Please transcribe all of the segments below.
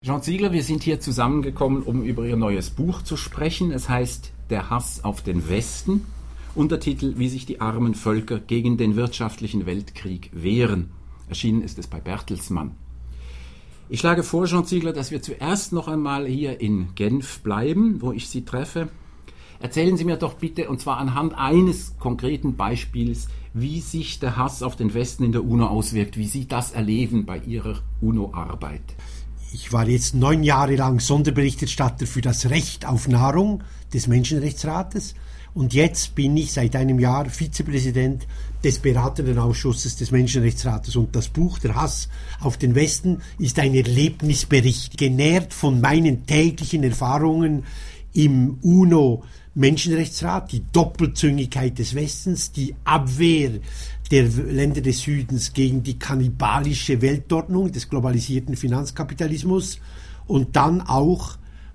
Jean Ziegler, wir sind hier zusammengekommen, um über Ihr neues Buch zu sprechen. Es heißt Der Hass auf den Westen. Untertitel: Wie sich die armen Völker gegen den wirtschaftlichen Weltkrieg wehren. Erschienen ist es bei Bertelsmann. Ich schlage vor, Jean Ziegler, dass wir zuerst noch einmal hier in Genf bleiben, wo ich Sie treffe. Erzählen Sie mir doch bitte, und zwar anhand eines konkreten Beispiels, wie sich der Hass auf den Westen in der UNO auswirkt, wie Sie das erleben bei Ihrer UNO-Arbeit. Ich war jetzt 9 Jahre lang Sonderberichterstatter für das Recht auf Nahrung des Menschenrechtsrates und jetzt bin ich seit einem Jahr Vizepräsident des beratenden Ausschusses des Menschenrechtsrates. Und das Buch Der Hass auf den Westen ist ein Erlebnisbericht, genährt von meinen täglichen Erfahrungen im UNO-Menschenrechtsrat, die Doppelzüngigkeit des Westens, die Abwehr der Länder des Südens gegen die kannibalische Weltordnung des globalisierten Finanzkapitalismus und dann auch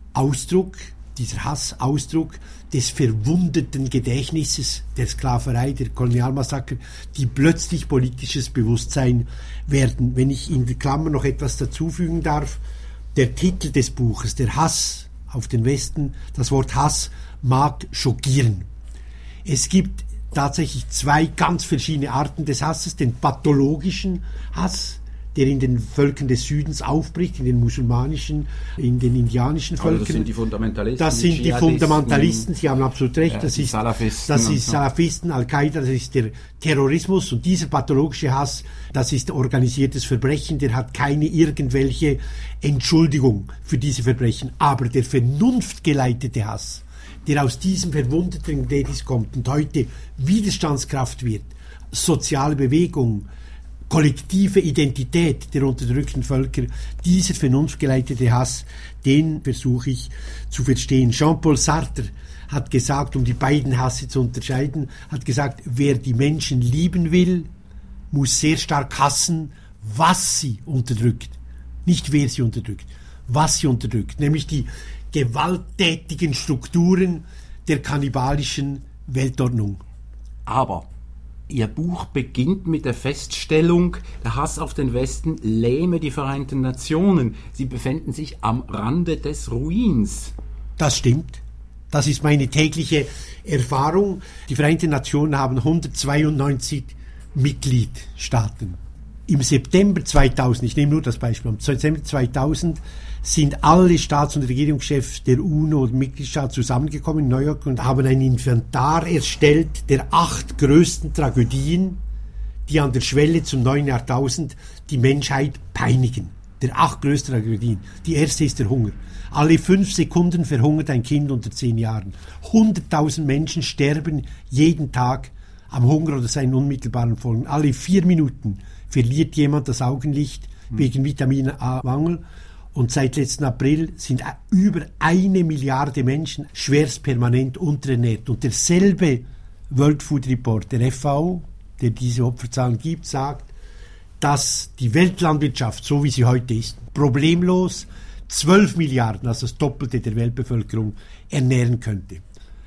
dieser Hassausdruck des verwundeten Gedächtnisses der Sklaverei, der Kolonialmassaker, die plötzlich politisches Bewusstsein werden. Wenn ich in der Klammer noch etwas dazufügen darf, der Titel des Buches, Der Hass auf den Westen, das Wort Hass mag schockieren. Es gibt tatsächlich 2 ganz verschiedene Arten des Hasses, den pathologischen Hass, der in den Völkern des Südens aufbricht, in den musulmanischen, in den indianischen Völkern. Das sind die Fundamentalisten. Das sind die Fundamentalisten, Sie haben absolut recht, das ist Salafisten, Salafisten, Al-Qaida, das ist der Terrorismus und dieser pathologische Hass, das ist organisiertes Verbrechen, der hat keine irgendwelche Entschuldigung für diese Verbrechen. Aber der vernunftgeleitete Hass, der aus diesem verwundeten Gedächtnis kommt und heute Widerstandskraft wird, soziale Bewegung, kollektive Identität der unterdrückten Völker, dieser vernunftgeleitete Hass, den versuche ich zu verstehen. Jean-Paul Sartre hat gesagt, um die beiden Hasse zu unterscheiden, hat gesagt, wer die Menschen lieben will, muss sehr stark hassen, was sie unterdrückt. Nicht wer sie unterdrückt, was sie unterdrückt, nämlich die gewalttätigen Strukturen der kannibalischen Weltordnung. Aber Ihr Buch beginnt mit der Feststellung, der Hass auf den Westen lähme die Vereinten Nationen. Sie befänden sich am Rande des Ruins. Das stimmt. Das ist meine tägliche Erfahrung. Die Vereinten Nationen haben 192 Mitgliedstaaten. Im September 2000, ich nehme nur das Beispiel, im September 2000 sind alle Staats- und Regierungschefs der UNO und Mitgliedstaaten zusammengekommen in New York und haben ein Inventar erstellt der 8 größten Tragödien, die an der Schwelle zum neuen Jahrtausend die Menschheit peinigen. Der 8 größten Tragödien. Die erste ist der Hunger. Alle 5 Sekunden verhungert ein Kind unter 10 Jahren. 100.000 Menschen sterben jeden Tag am Hunger oder seinen unmittelbaren Folgen. Alle 4 Minuten verliert jemand das Augenlicht wegen Vitamin A-Mangel. Und seit letzten April sind über 1 Milliarde Menschen schwerst permanent unterernährt. Und derselbe World Food Report, der FAO, der diese Opferzahlen gibt, sagt, dass die Weltlandwirtschaft, so wie sie heute ist, problemlos 12 Milliarden, also das Doppelte der Weltbevölkerung, ernähren könnte.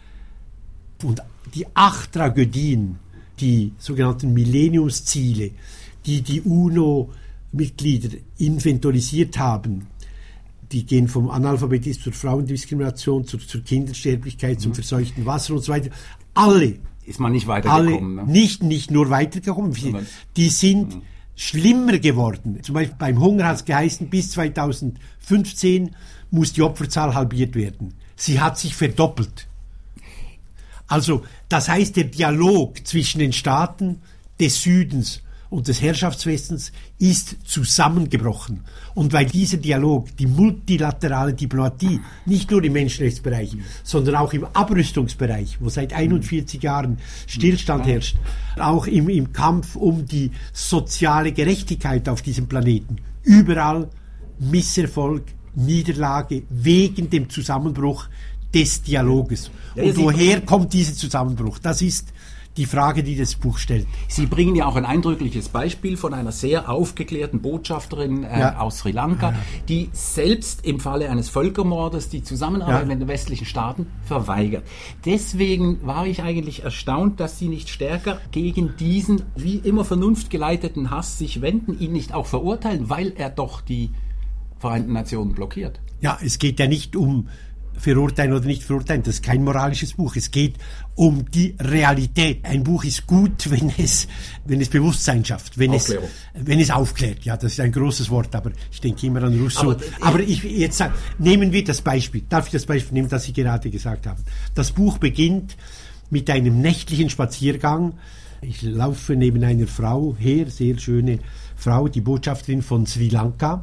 Und die 8 Tragödien, die sogenannten Millenniumsziele, die die UNO-Mitglieder inventorisiert haben, die gehen vom Analphabetismus zur Frauendiskrimination, zur Kindersterblichkeit, zum verseuchten Wasser und so weiter. Alle. Ist man nicht weitergekommen? Alle, nicht nur weitergekommen. Die sind schlimmer geworden. Zum Beispiel beim Hunger hat es geheißen, bis 2015 muss die Opferzahl halbiert werden. Sie hat sich verdoppelt. Also, das heißt, der Dialog zwischen den Staaten des Südens und des Herrschaftswestens ist zusammengebrochen. Und weil dieser Dialog, die multilaterale Diplomatie, nicht nur im Menschenrechtsbereich, sondern auch im Abrüstungsbereich, wo seit 41 Jahren Stillstand herrscht, auch im Kampf um die soziale Gerechtigkeit auf diesem Planeten, überall Misserfolg, Niederlage wegen dem Zusammenbruch des Dialoges. Und woher kommt dieser Zusammenbruch? Das ist die Frage, die das Buch stellt. Sie bringen ja auch ein eindrückliches Beispiel von einer sehr aufgeklärten Botschafterin aus Sri Lanka, die selbst im Falle eines Völkermordes die Zusammenarbeit mit den westlichen Staaten verweigert. Deswegen war ich eigentlich erstaunt, dass Sie nicht stärker gegen diesen, wie immer vernunftgeleiteten Hass sich wenden, ihn nicht auch verurteilen, weil er doch die Vereinten Nationen blockiert. Ja, es geht ja nicht um verurteilen oder nicht verurteilen, das ist kein moralisches Buch. Es geht um die Realität. Ein Buch ist gut, wenn es Bewusstsein schafft, wenn es aufklärt. Ja, das ist ein großes Wort, aber ich denke immer an Rousseau. Aber nehmen wir das Beispiel. Darf ich das Beispiel nehmen, das Sie gerade gesagt haben? Das Buch beginnt mit einem nächtlichen Spaziergang. Ich laufe neben einer Frau her, sehr schöne Frau, die Botschafterin von Sri Lanka,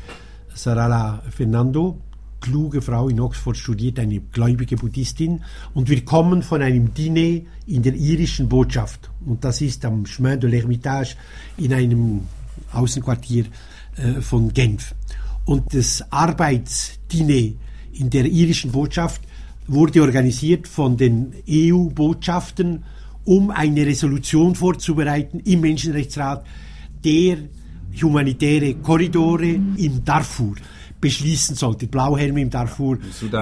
Sarala Fernando, kluge Frau, in Oxford studiert, eine gläubige Buddhistin, und wir kommen von einem Diner in der irischen Botschaft, und das ist am Chemin de l'Hermitage in einem Außenquartier von Genf. Und das Arbeitsdiner in der irischen Botschaft wurde organisiert von den EU-Botschaftern, um eine Resolution vorzubereiten im Menschenrechtsrat, der humanitäre Korridore im Darfur beschließen sollte. Blauhelme im Darfur.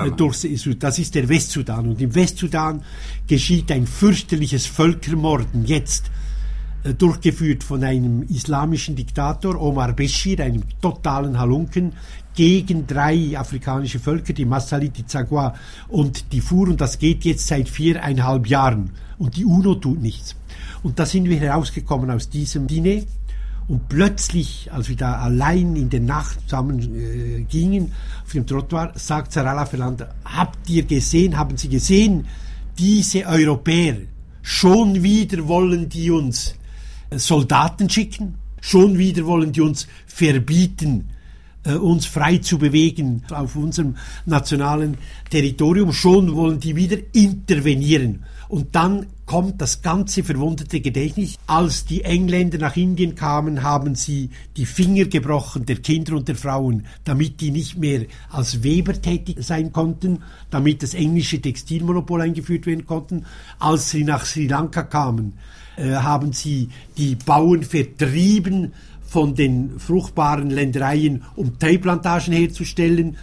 Das ist der Westsudan. Und im Westsudan geschieht ein fürchterliches Völkermorden jetzt, durchgeführt von einem islamischen Diktator, Omar Beschir, einem totalen Halunken, gegen 3 afrikanische Völker, die Massali, die Zagwa und die Fur. Und das geht jetzt seit 4,5 Jahren. Und die UNO tut nichts. Und da sind wir herausgekommen aus diesem Diner. Und plötzlich, als wir da allein in der Nacht zusammen gingen, auf dem Trottoir, sagt Sarala Fernando, haben Sie gesehen, diese Europäer, schon wieder wollen die uns Soldaten schicken, schon wieder wollen die uns verbieten, uns frei zu bewegen auf unserem nationalen Territorium, schon wollen die wieder intervenieren. Und dann kommt das ganze verwundete Gedächtnis. Als die Engländer nach Indien kamen, haben sie die Finger gebrochen der Kinder und der Frauen, damit die nicht mehr als Weber tätig sein konnten, damit das englische Textilmonopol eingeführt werden konnte. Als sie nach Sri Lanka kamen, haben sie die Bauern vertrieben von den fruchtbaren Ländereien, um Teeplantagen hinzustellen,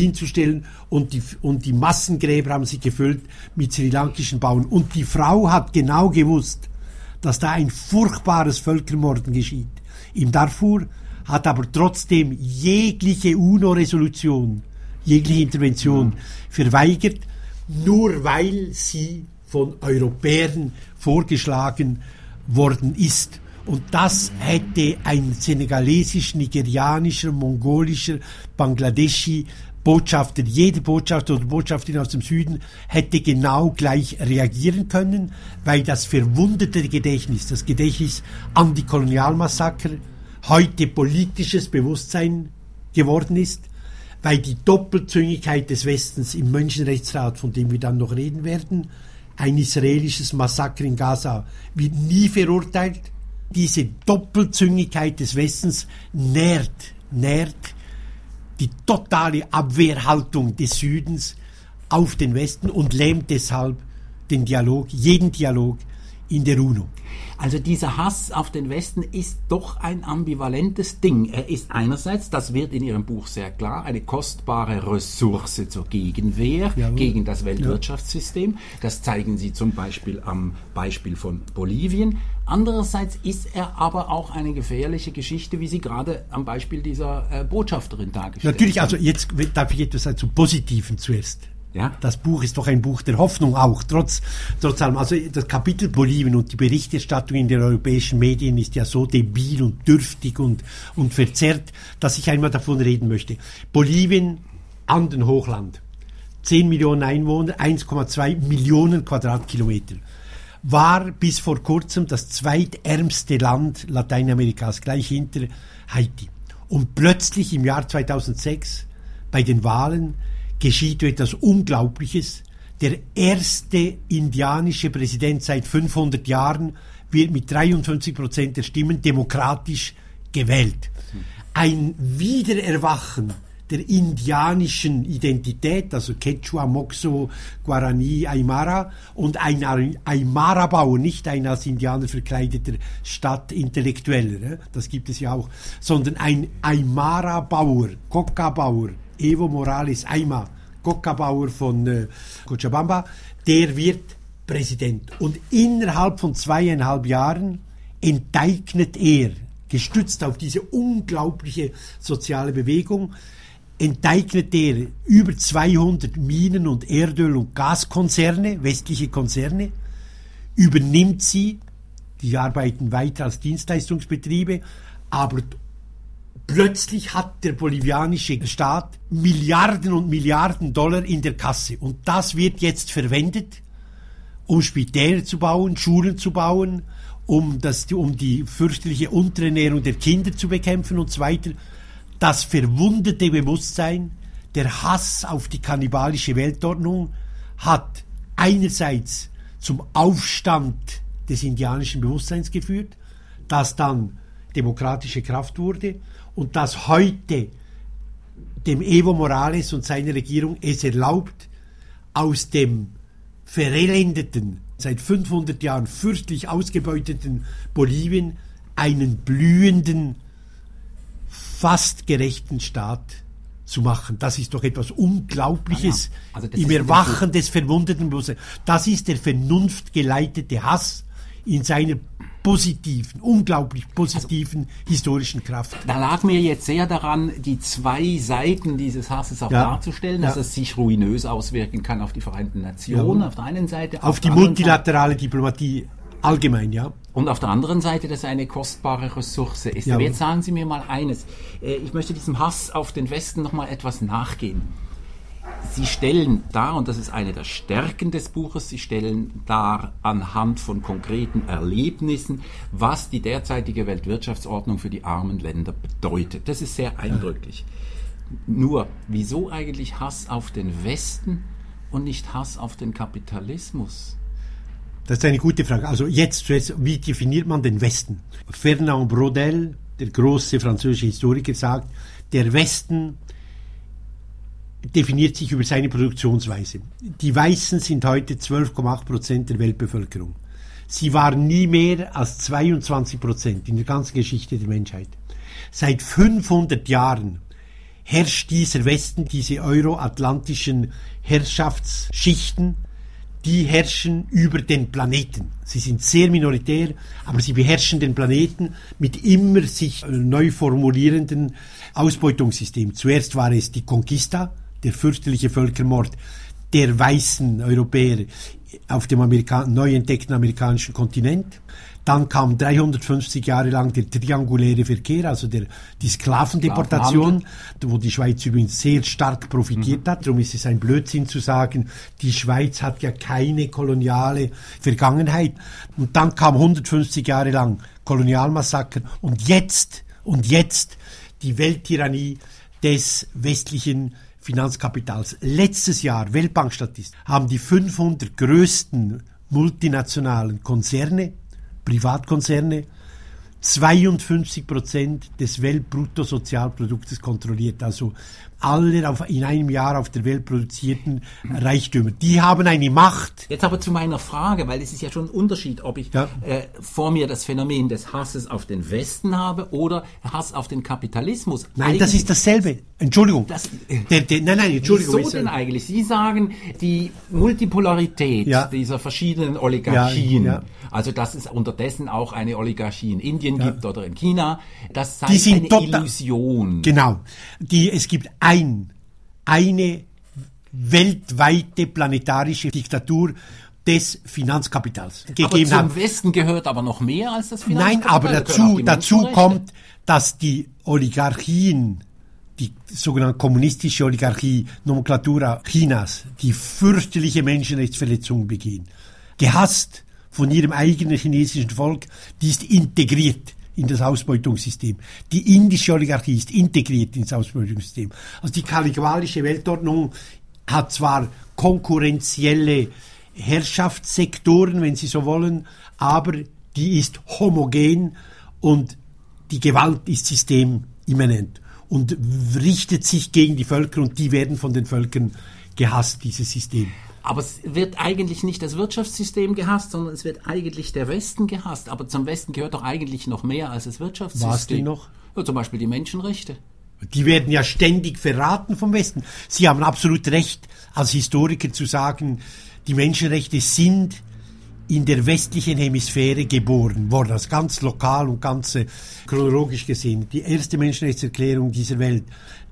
und die Massengräber haben sie gefüllt mit sri-lankischen Bauern. Und die Frau hat genau gewusst, dass da ein furchtbares Völkermorden geschieht im Darfur, hat aber trotzdem jegliche UNO-Resolution, jegliche Intervention verweigert, nur weil sie von Europäern vorgeschlagen worden ist. Und das hätte ein senegalesischer, nigerianischer, mongolischer, bangladeschi Botschafter, jede Botschafter oder Botschafterin aus dem Süden hätte genau gleich reagieren können, weil das verwundete Gedächtnis, das Gedächtnis an die Kolonialmassaker, heute politisches Bewusstsein geworden ist, weil die Doppelzüngigkeit des Westens im Menschenrechtsrat, von dem wir dann noch reden werden, ein israelisches Massaker in Gaza wird nie verurteilt. Diese Doppelzüngigkeit des Westens nährt die totale Abwehrhaltung des Südens auf den Westen und lähmt deshalb den Dialog, jeden Dialog in der UNO. Also dieser Hass auf den Westen ist doch ein ambivalentes Ding. Er ist einerseits, das wird in Ihrem Buch sehr klar, eine kostbare Ressource zur Gegenwehr gegen das Weltwirtschaftssystem. Das zeigen Sie zum Beispiel am Beispiel von Bolivien. Andererseits ist er aber auch eine gefährliche Geschichte, wie Sie gerade am Beispiel dieser Botschafterin dargestellt haben. Natürlich, also jetzt darf ich etwas sagen zum Positiven zuerst. Ja, das Buch ist doch ein Buch der Hoffnung auch, trotz allem. Also das Kapitel Bolivien und die Berichterstattung in den europäischen Medien ist ja so debil und dürftig und verzerrt, dass ich einmal davon reden möchte. Bolivien, Andenhochland, 10 Millionen Einwohner, 1,2 Millionen Quadratkilometer, war bis vor kurzem das zweitärmste Land Lateinamerikas, gleich hinter Haiti. Und plötzlich im Jahr 2006 bei den Wahlen geschieht etwas Unglaubliches. Der erste indianische Präsident seit 500 Jahren wird mit 53% der Stimmen demokratisch gewählt. Ein Wiedererwachen der indianischen Identität, also Quechua, Moxo, Guarani, Aymara, und ein Aymara-Bauer, nicht ein als Indianer verkleideter Stadtintellektueller, das gibt es ja auch, sondern ein Aymara-Bauer, Coca-Bauer, Evo Morales Ayma, Coca-Bauer von Cochabamba, der wird Präsident. Und innerhalb von 2,5 Jahren enteignet er, gestützt auf diese unglaubliche soziale Bewegung, enteignet er über 200 Minen- und Erdöl- und Gaskonzerne, westliche Konzerne, übernimmt sie, die arbeiten weiter als Dienstleistungsbetriebe, aber plötzlich hat der bolivianische Staat Milliarden und Milliarden Dollar in der Kasse. Und das wird jetzt verwendet, um Spitäler zu bauen, Schulen zu bauen, um die fürchterliche Unterernährung der Kinder zu bekämpfen und so weiter. Das verwundete Bewusstsein, der Hass auf die kannibalische Weltordnung hat einerseits zum Aufstand des indianischen Bewusstseins geführt, das dann demokratische Kraft wurde und das heute dem Evo Morales und seiner Regierung es erlaubt, aus dem verelendeten, seit 500 Jahren fürchterlich ausgebeuteten Bolivien einen blühenden, fast gerechten Staat zu machen. Das ist doch etwas Unglaubliches im Erwachen des verwundeten Bewusstseins. Das ist der vernunftgeleitete Hass in seiner positiven, unglaublich positiven historischen Kraft. Da lag mir jetzt sehr daran, die zwei Seiten dieses Hasses auch darzustellen, dass es sich ruinös auswirken kann auf die Vereinten Nationen, auf der einen Seite. Auf die multilaterale Diplomatie allgemein, ja. Und auf der anderen Seite, dass es eine kostbare Ressource ist. Ja. Aber jetzt sagen Sie mir mal eines. Ich möchte diesem Hass auf den Westen noch mal etwas nachgehen. Sie stellen dar, und das ist eine der Stärken des Buches, Sie stellen dar anhand von konkreten Erlebnissen, was die derzeitige Weltwirtschaftsordnung für die armen Länder bedeutet. Das ist sehr eindrücklich. Nur, wieso eigentlich Hass auf den Westen und nicht Hass auf den Kapitalismus? Das ist eine gute Frage. Also jetzt, wie definiert man den Westen? Fernand Braudel, der große französische Historiker, sagt, der Westen definiert sich über seine Produktionsweise. Die Weißen sind heute 12,8% der Weltbevölkerung. Sie waren nie mehr als 22% in der ganzen Geschichte der Menschheit. Seit 500 Jahren herrscht dieser Westen, diese euroatlantischen Herrschaftsschichten, die herrschen über den Planeten. Sie sind sehr minoritär, aber sie beherrschen den Planeten mit immer sich neu formulierenden Ausbeutungssystemen. Zuerst war es die Conquista, der fürchterliche Völkermord der weißen Europäer auf dem neu entdeckten amerikanischen Kontinent. Dann kam 350 Jahre lang der trianguläre Verkehr, also die Sklavendeportation, wo die Schweiz übrigens sehr stark profitiert hat. Darum ist es ein Blödsinn zu sagen, die Schweiz hat ja keine koloniale Vergangenheit. Und dann kam 150 Jahre lang Kolonialmassaker und jetzt die Welttyrannie des westlichen Finanzkapitals. Letztes Jahr, Weltbankstatistik, haben die 500 größten multinationalen Konzerne, Privatkonzerne, 52% des Weltbruttosozialproduktes kontrolliert. Also alle in einem Jahr auf der Welt produzierten Reichtümer. Die haben eine Macht. Jetzt aber zu meiner Frage, weil es ist ja schon ein Unterschied, ob ich vor mir das Phänomen des Hasses auf den Westen habe oder Hass auf den Kapitalismus. Nein, eigentlich, das ist dasselbe. Entschuldigung. Entschuldigung. Wieso denn eigentlich? Sie sagen, die Multipolarität dieser verschiedenen Oligarchien, also dass es unterdessen auch eine Oligarchie in Indien gibt oder in China, das sei eine Illusion. Genau. Es gibt eine weltweite planetarische Diktatur des Finanzkapitals gegeben aber zum Westen gehört aber noch mehr als das Finanzkapital. Nein, aber dazu kommt, dass die Oligarchien, die sogenannte kommunistische Oligarchie, Nomenklatura Chinas, die fürchterliche Menschenrechtsverletzungen begehen, gehasst von ihrem eigenen chinesischen Volk, die ist integriert in das Ausbeutungssystem. Die indische Oligarchie ist integriert ins Ausbeutungssystem. Also die kannibalische Weltordnung hat zwar konkurrenzielle Herrschaftssektoren, wenn Sie so wollen, aber die ist homogen und die Gewalt ist systemimmanent und richtet sich gegen die Völker und die werden von den Völkern gehasst, dieses System. Aber es wird eigentlich nicht das Wirtschaftssystem gehasst, sondern es wird eigentlich der Westen gehasst. Aber zum Westen gehört doch eigentlich noch mehr als das Wirtschaftssystem. Was denn noch? Ja, zum Beispiel die Menschenrechte. Die werden ja ständig verraten vom Westen. Sie haben absolut recht, als Historiker zu sagen, die Menschenrechte sind in der westlichen Hemisphäre geboren worden, also ganz lokal und ganz chronologisch gesehen. Die erste Menschenrechtserklärung dieser Welt,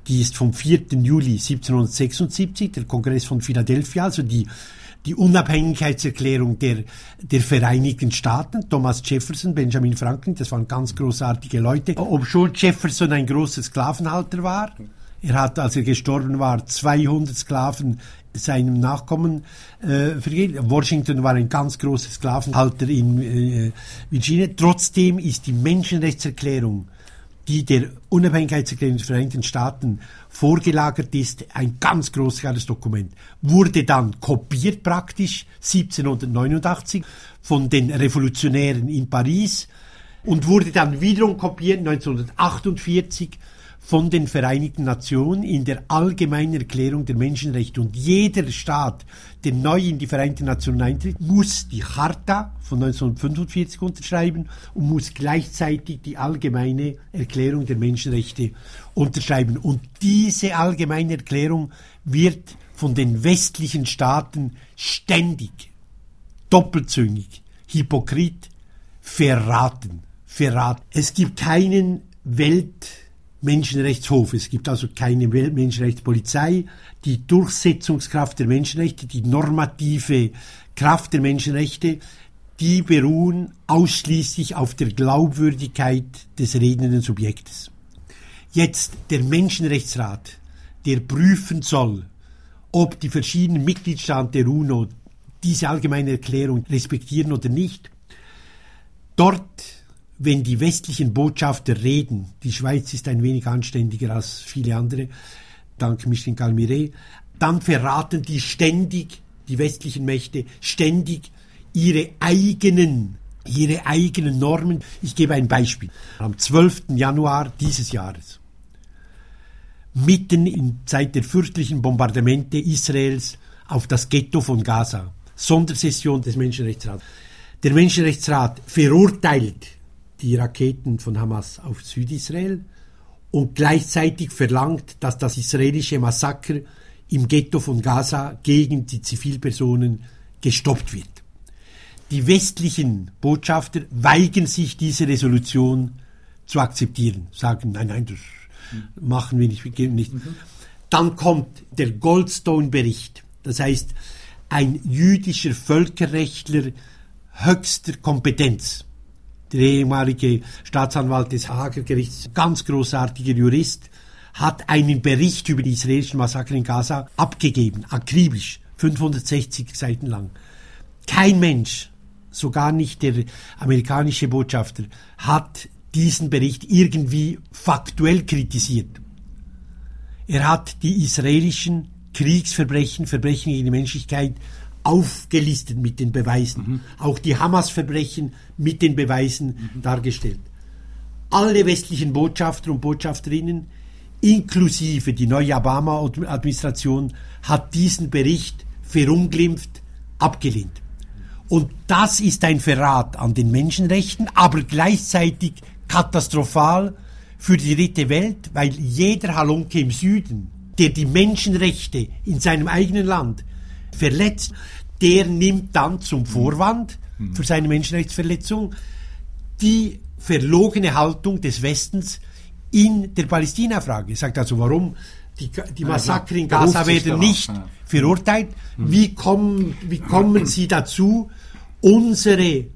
Die ist vom 4. Juli 1776, der Kongress von Philadelphia, also die Unabhängigkeitserklärung der Vereinigten Staaten. Thomas Jefferson, Benjamin Franklin, das waren ganz großartige Leute. Obschon Jefferson ein großer Sklavenhalter war, er hat, als er gestorben war, 200 Sklaven seinem Nachkommen vergeben. Washington war ein ganz großer Sklavenhalter in Virginia. Trotzdem ist die Menschenrechtserklärung, die der Unabhängigkeitserklärung der Vereinigten Staaten vorgelagert ist, ein ganz großartiges Dokument. Wurde dann kopiert praktisch 1789 von den Revolutionären in Paris und wurde dann wiederum kopiert 1948 von den Vereinigten Nationen in der Allgemeinen Erklärung der Menschenrechte. Und jeder Staat, der neu in die Vereinten Nationen eintritt, muss die Charta von 1945 unterschreiben und muss gleichzeitig die Allgemeine Erklärung der Menschenrechte unterschreiben. Und diese Allgemeine Erklärung wird von den westlichen Staaten ständig, doppelzüngig, hypokrit verraten. Es gibt keinen Weltmenschenrechtshof. Es gibt also keine Weltmenschenrechtspolizei. Die Durchsetzungskraft der Menschenrechte, die normative Kraft der Menschenrechte, die beruhen ausschließlich auf der Glaubwürdigkeit des redenden Subjektes. Jetzt der Menschenrechtsrat, der prüfen soll, ob die verschiedenen Mitgliedstaaten der UNO diese allgemeine Erklärung respektieren oder nicht. Dort, wenn die westlichen Botschafter reden, die Schweiz ist ein wenig anständiger als viele andere, dank Micheline Galmire, dann verraten die ständig, die westlichen Mächte, ständig ihre eigenen Normen. Ich gebe ein Beispiel. Am 12. Januar dieses Jahres, mitten in Zeit der fürchterlichen Bombardamente Israels auf das Ghetto von Gaza, Sondersession des Menschenrechtsrats. Der Menschenrechtsrat verurteilt die Raketen von Hamas auf Südisrael und gleichzeitig verlangt, dass das israelische Massaker im Ghetto von Gaza gegen die Zivilpersonen gestoppt wird. Die westlichen Botschafter weigern sich, diese Resolution zu akzeptieren, sagen, nein, das machen wir nicht. Dann kommt der Goldstone-Bericht, das heißt ein jüdischer Völkerrechtler höchster Kompetenz. Der ehemalige Staatsanwalt des Haager Gerichts, ganz großartiger Jurist, hat einen Bericht über die israelischen Massaker in Gaza abgegeben, akribisch, 560 Seiten lang. Kein Mensch, sogar nicht der amerikanische Botschafter, hat diesen Bericht irgendwie faktuell kritisiert. Er hat die israelischen Kriegsverbrechen, Verbrechen gegen die Menschlichkeit aufgelistet mit den Beweisen. Auch die Hamas-Verbrechen mit den Beweisen dargestellt. Alle westlichen Botschafter und Botschafterinnen, inklusive die neue Obama-Administration, hat diesen Bericht verunglimpft, abgelehnt. Und das ist ein Verrat an den Menschenrechten, aber gleichzeitig katastrophal für die dritte Welt, weil jeder Halunke im Süden, der die Menschenrechte in seinem eigenen Land verletzt, der nimmt dann zum Vorwand für seine Menschenrechtsverletzung die verlogene Haltung des Westens in der Palästina-Frage. Er sagt also, warum die Massaker in Gaza werden nicht verurteilt? Wie kommen Sie dazu, unsere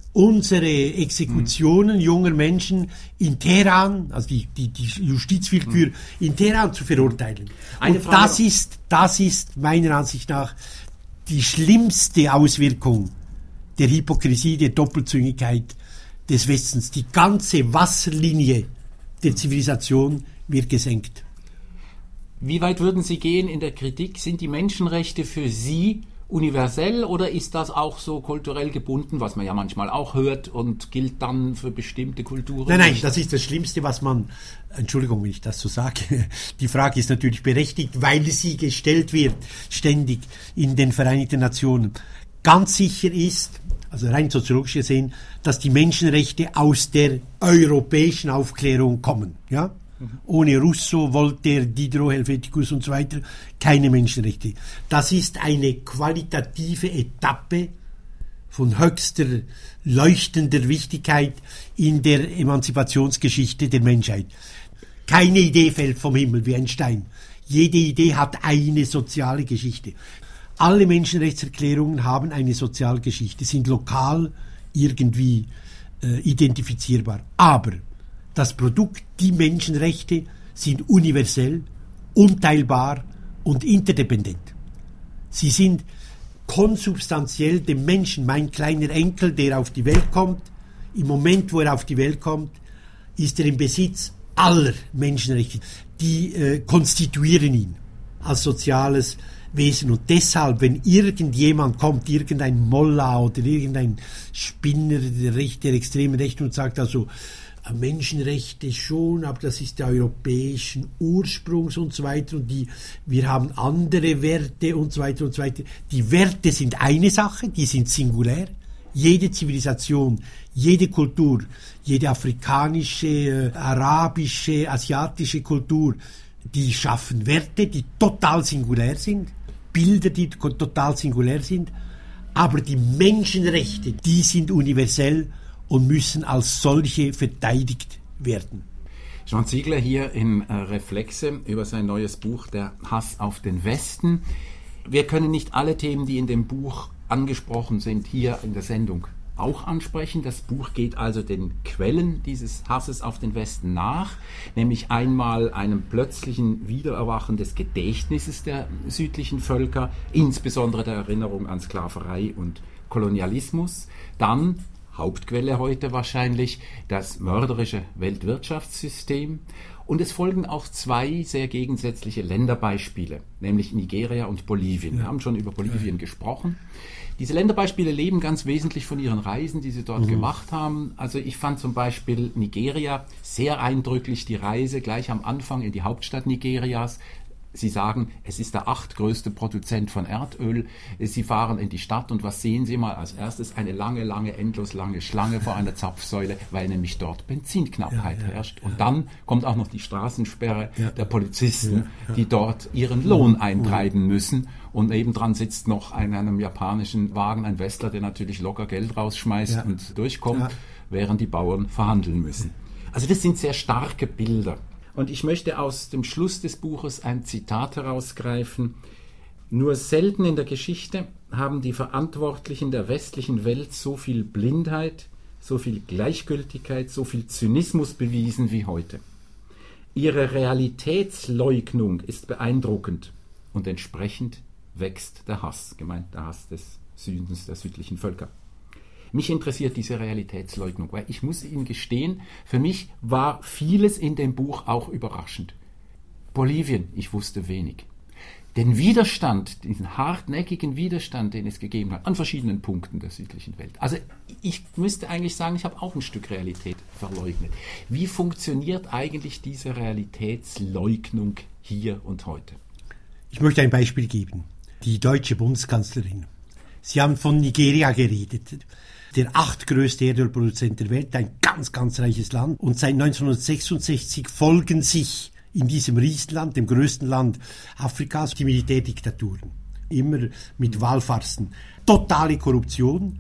Exekutionen junger Menschen in Teheran, also die Justizwillkür in Teheran zu verurteilen? Und das ist meiner Ansicht nach die schlimmste Auswirkung der Hypokrisie, der Doppelzüngigkeit des Westens. Die ganze Wasserlinie der Zivilisation wird gesenkt. Wie weit würden Sie gehen in der Kritik? Sind die Menschenrechte für Sie universell oder ist das auch so kulturell gebunden, was man ja manchmal auch hört und gilt dann für bestimmte Kulturen? Nein, das ist das Schlimmste, was man, Entschuldigung, wenn ich das so sage, die Frage ist natürlich berechtigt, weil sie gestellt wird, ständig in den Vereinigten Nationen. Ganz sicher ist, also rein soziologisch gesehen, dass die Menschenrechte aus der europäischen Aufklärung kommen, ja? Ohne Rousseau, Voltaire, Diderot, Helveticus und so weiter, keine Menschenrechte. Das ist eine qualitative Etappe von höchster, leuchtender Wichtigkeit in der Emanzipationsgeschichte der Menschheit. Keine Idee fällt vom Himmel wie ein Stein. Jede Idee hat eine soziale Geschichte. Alle Menschenrechtserklärungen haben eine soziale Geschichte, sind lokal irgendwie identifizierbar. Aber das Produkt, die Menschenrechte, sind universell, unteilbar und interdependent. Sie sind konsubstanziell dem Menschen. Mein kleiner Enkel, der auf die Welt kommt, im Moment, wo er auf die Welt kommt, ist er im Besitz aller Menschenrechte. Die konstituieren ihn als soziales Wesen. Und deshalb, wenn irgendjemand kommt, irgendein Mollah oder irgendein Spinner der extremen Rechten und sagt also, Menschenrechte schon, aber das ist der europäischen Ursprungs und so weiter und wir haben andere Werte und so weiter und so weiter. Die Werte sind eine Sache, die sind singulär. Jede Zivilisation, jede Kultur, jede afrikanische, arabische, asiatische Kultur, die schaffen Werte, die total singulär sind, Bilder, die total singulär sind, aber die Menschenrechte, die sind universell und müssen als solche verteidigt werden. Jean Ziegler hier in Reflexe über sein neues Buch Der Hass auf den Westen. Wir können nicht alle Themen, die in dem Buch angesprochen sind, hier in der Sendung auch ansprechen. Das Buch geht also den Quellen dieses Hasses auf den Westen nach, nämlich einmal einem plötzlichen Wiedererwachen des Gedächtnisses der südlichen Völker, insbesondere der Erinnerung an Sklaverei und Kolonialismus, dann Hauptquelle heute wahrscheinlich, das mörderische Weltwirtschaftssystem. Und es folgen auch zwei sehr gegensätzliche Länderbeispiele, nämlich Nigeria und Bolivien. Wir haben schon über Bolivien gesprochen. Diese Länderbeispiele leben ganz wesentlich von ihren Reisen, die sie dort gemacht haben. Also ich fand zum Beispiel Nigeria sehr eindrücklich, die Reise gleich am Anfang in die Hauptstadt Nigerias. Sie sagen, es ist der 8. größte Produzent von Erdöl. Sie fahren in die Stadt und was sehen Sie mal als erstes? Eine lange, endlos lange Schlange vor einer Zapfsäule, weil nämlich dort Benzinknappheit herrscht. Und dann kommt auch noch die Straßensperre der Polizisten, die dort ihren Lohn eintreiben müssen. Und nebendran sitzt noch in einem japanischen Wagen ein Westler, der natürlich locker Geld rausschmeißt und durchkommt, während die Bauern verhandeln müssen. Also das sind sehr starke Bilder. Und ich möchte aus dem Schluss des Buches ein Zitat herausgreifen. Nur selten in der Geschichte haben die Verantwortlichen der westlichen Welt so viel Blindheit, so viel Gleichgültigkeit, so viel Zynismus bewiesen wie heute. Ihre Realitätsleugnung ist beeindruckend und entsprechend wächst der Hass, gemeint der Hass des Südens, der südlichen Völker. Mich interessiert diese Realitätsleugnung, weil ich muss Ihnen gestehen, für mich war vieles in dem Buch auch überraschend. Bolivien, ich wusste wenig. Den Widerstand, diesen hartnäckigen Widerstand, den es gegeben hat, an verschiedenen Punkten der südlichen Welt. Also ich müsste eigentlich sagen, ich habe auch ein Stück Realität verleugnet. Wie funktioniert eigentlich diese Realitätsleugnung hier und heute? Ich möchte ein Beispiel geben. Die deutsche Bundeskanzlerin. Sie haben von Nigeria geredet. Der 8. größte Erdölproduzent der Welt, ein ganz reiches Land. Und seit 1966 folgen sich in diesem Riesenland, dem größten Land Afrikas, die Militärdiktaturen. Immer mit Wallfahrtsen. Totale Korruption.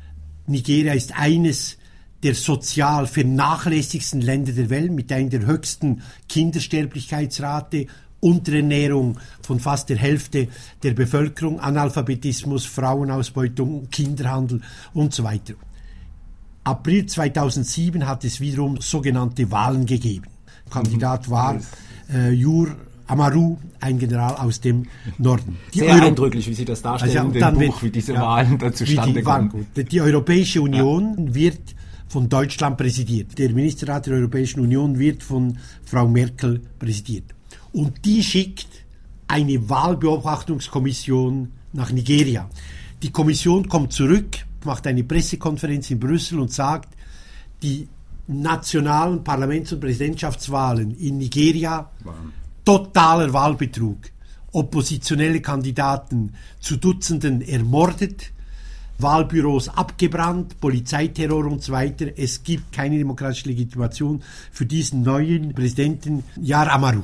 Nigeria ist eines der sozial vernachlässigsten Länder der Welt, mit einer der höchsten Kindersterblichkeitsrate, Unterernährung von fast der Hälfte der Bevölkerung, Analphabetismus, Frauenausbeutung, Kinderhandel und so weiter. April 2007 hat es wiederum sogenannte Wahlen gegeben. Kandidat war Yur Amaru, ein General aus dem Norden. Sehr eindrücklich, wie Sie das darstellen in dem Buch, wie diese Wahlen da zustande kommen. Die Europäische Union wird von Deutschland präsidiert. Der Ministerrat der Europäischen Union wird von Frau Merkel präsidiert. Und die schickt eine Wahlbeobachtungskommission nach Nigeria. Die Kommission kommt zurück, macht eine Pressekonferenz in Brüssel und sagt, die nationalen Parlaments- und Präsidentschaftswahlen in Nigeria, totaler Wahlbetrug, oppositionelle Kandidaten zu Dutzenden ermordet, Wahlbüros abgebrannt, Polizeiterror und so weiter. Es gibt keine demokratische Legitimation für diesen neuen Präsidenten Yar Amaru.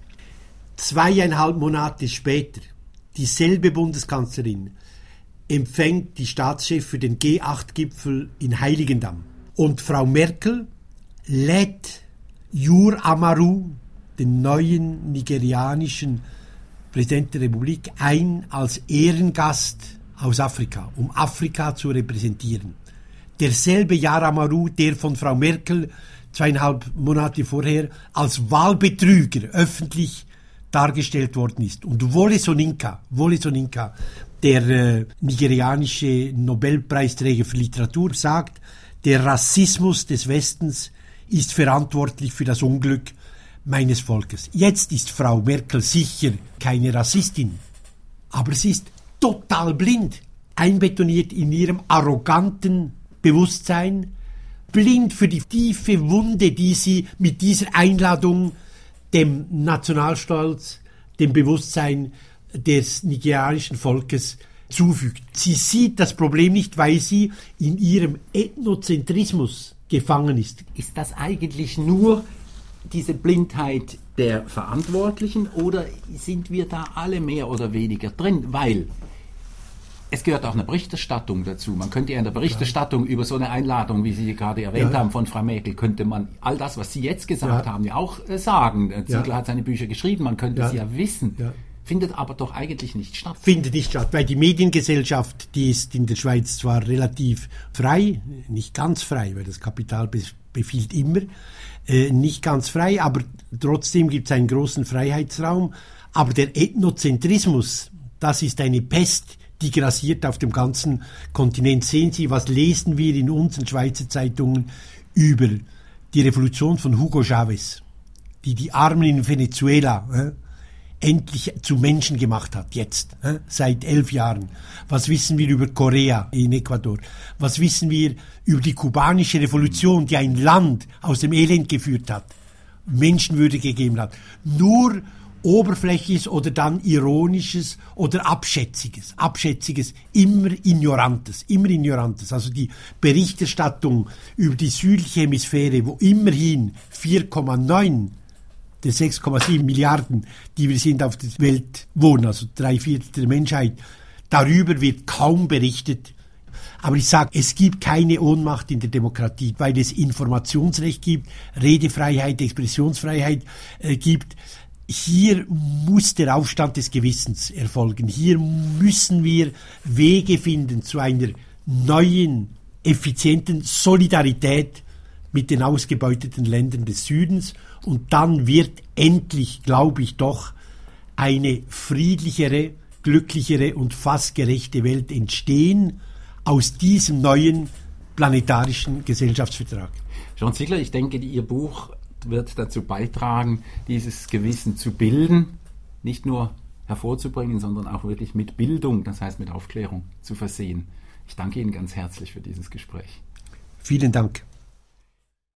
2,5 Monate später, dieselbe Bundeskanzlerin empfängt die Staatschefs für den G8-Gipfel in Heiligendamm. Und Frau Merkel lädt Yur Amaru den neuen nigerianischen Präsidenten der Republik ein als Ehrengast aus Afrika, um Afrika zu repräsentieren. Derselbe Yar'Adua, der von Frau Merkel 2,5 Monate vorher als Wahlbetrüger öffentlich dargestellt worden ist. Und Wole Soyinka, der nigerianische Nobelpreisträger für Literatur, sagt, der Rassismus des Westens ist verantwortlich für das Unglück meines Volkes. Jetzt ist Frau Merkel sicher keine Rassistin, aber sie ist total blind, einbetoniert in ihrem arroganten Bewusstsein, blind für die tiefe Wunde, die sie mit dieser Einladung dem Nationalstolz, dem Bewusstsein des nigerianischen Volkes zufügt. Sie sieht das Problem nicht, weil sie in ihrem Ethnozentrismus gefangen ist. Ist das eigentlich nur diese Blindheit der Verantwortlichen oder sind wir da alle mehr oder weniger drin? Weil es gehört auch eine Berichterstattung dazu. Man könnte ja in der Berichterstattung über so eine Einladung, wie Sie gerade erwähnt haben, von Frau Merkel, könnte man all das, was Sie jetzt gesagt haben, ja auch sagen. Ziegler hat seine Bücher geschrieben, man könnte es ja wissen. Ja. Findet aber doch eigentlich nicht statt. Findet nicht statt, weil die Mediengesellschaft, die ist in der Schweiz zwar relativ frei, nicht ganz frei, weil das Kapital befiehlt immer, nicht ganz frei, aber trotzdem gibt es einen großen Freiheitsraum. Aber der Ethnozentrismus, das ist eine Pest, die grassiert auf dem ganzen Kontinent. Sehen Sie, was lesen wir in unseren Schweizer Zeitungen über die Revolution von Hugo Chávez, die die Armen in Venezuela endlich zu Menschen gemacht hat, jetzt, seit 11 Jahren. Was wissen wir über Korea in Ecuador? Was wissen wir über die kubanische Revolution, die ein Land aus dem Elend geführt hat, Menschenwürde gegeben hat? Nur Oberflächliches oder dann Ironisches oder Abschätziges, immer Ignorantes. Also die Berichterstattung über die südliche Hemisphäre, wo immerhin 4,9 der 6,7 Milliarden, die wir sind auf der Welt wohnen, also 3/4 der Menschheit, darüber wird kaum berichtet. Aber ich sage, es gibt keine Ohnmacht in der Demokratie, weil es Informationsrecht gibt, Redefreiheit, Expressionsfreiheit gibt. Hier muss der Aufstand des Gewissens erfolgen. Hier müssen wir Wege finden zu einer neuen, effizienten Solidarität mit den ausgebeuteten Ländern des Südens. Und dann wird endlich, glaube ich doch, eine friedlichere, glücklichere und fast gerechte Welt entstehen aus diesem neuen planetarischen Gesellschaftsvertrag. Jean Ziegler, ich denke, Ihr Buch wird dazu beitragen, dieses Gewissen zu bilden, nicht nur hervorzubringen, sondern auch wirklich mit Bildung, das heißt mit Aufklärung zu versehen. Ich danke Ihnen ganz herzlich für dieses Gespräch. Vielen Dank.